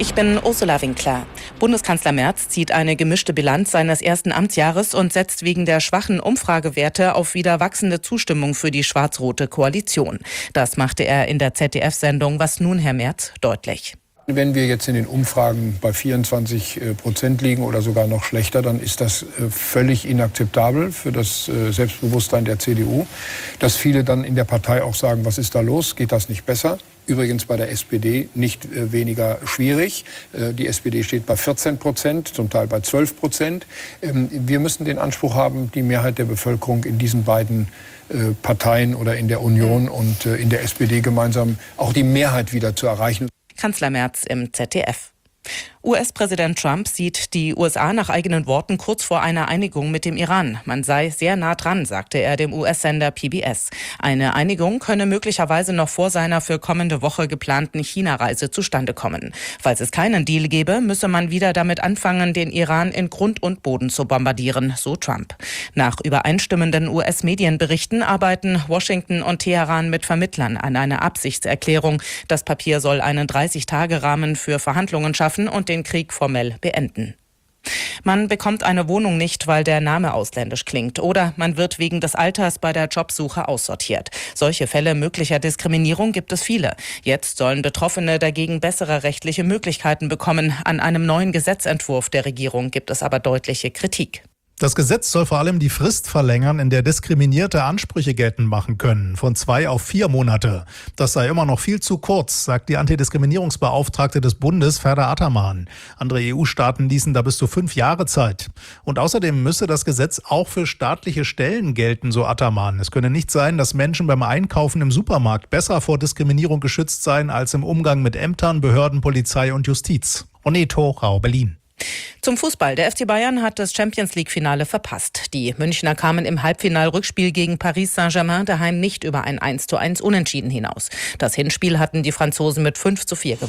Ich bin Ursula Winkler. Bundeskanzler Merz zieht eine gemischte Bilanz seines ersten Amtsjahres und setzt wegen der schwachen Umfragewerte auf wieder wachsende Zustimmung für die schwarz-rote Koalition. Das machte er in der ZDF-Sendung Was nun, Herr Merz, deutlich. Wenn wir jetzt in den Umfragen bei 24% liegen oder sogar noch schlechter, dann ist das völlig inakzeptabel für das Selbstbewusstsein der CDU. Dass viele dann in der Partei auch sagen, was ist da los, geht das nicht besser? Übrigens bei der SPD nicht weniger schwierig. Die SPD steht bei 14%, zum Teil bei 12%. Wir müssen den Anspruch haben, die Mehrheit der Bevölkerung in diesen beiden Parteien oder in der Union und in der SPD gemeinsam auch die Mehrheit wieder zu erreichen. Kanzler Merz im ZDF. US-Präsident Trump sieht die USA nach eigenen Worten kurz vor einer Einigung mit dem Iran. Man sei sehr nah dran, sagte er dem US-Sender PBS. Eine Einigung könne möglicherweise noch vor seiner für kommende Woche geplanten China-Reise zustande kommen. Falls es keinen Deal gäbe, müsse man wieder damit anfangen, den Iran in Grund und Boden zu bombardieren, so Trump. Nach übereinstimmenden US-Medienberichten arbeiten Washington und Teheran mit Vermittlern an einer Absichtserklärung. Das Papier soll einen 30-Tage-Rahmen für Verhandlungen schaffen und den Krieg formell beenden. Man bekommt eine Wohnung nicht, weil der Name ausländisch klingt, oder man wird wegen des Alters bei der Jobsuche aussortiert. Solche Fälle möglicher Diskriminierung gibt es viele. Jetzt sollen Betroffene dagegen bessere rechtliche Möglichkeiten bekommen. An einem neuen Gesetzentwurf der Regierung gibt es aber deutliche Kritik. Das Gesetz soll vor allem die Frist verlängern, in der Diskriminierte Ansprüche geltend machen können, von 2 auf 4 Monate. Das sei immer noch viel zu kurz, sagt die Antidiskriminierungsbeauftragte des Bundes, Ferda Ataman. Andere EU-Staaten ließen da bis zu 5 Jahre Zeit. Und außerdem müsse das Gesetz auch für staatliche Stellen gelten, so Ataman. Es könne nicht sein, dass Menschen beim Einkaufen im Supermarkt besser vor Diskriminierung geschützt seien als im Umgang mit Ämtern, Behörden, Polizei und Justiz. Oneto, Rau, Berlin. Zum Fußball. Der FC Bayern hat das Champions-League-Finale verpasst. Die Münchner kamen im Halbfinal-Rückspiel gegen Paris Saint-Germain daheim nicht über ein 1:1 Unentschieden hinaus. Das Hinspiel hatten die Franzosen mit 5:4 gewonnen.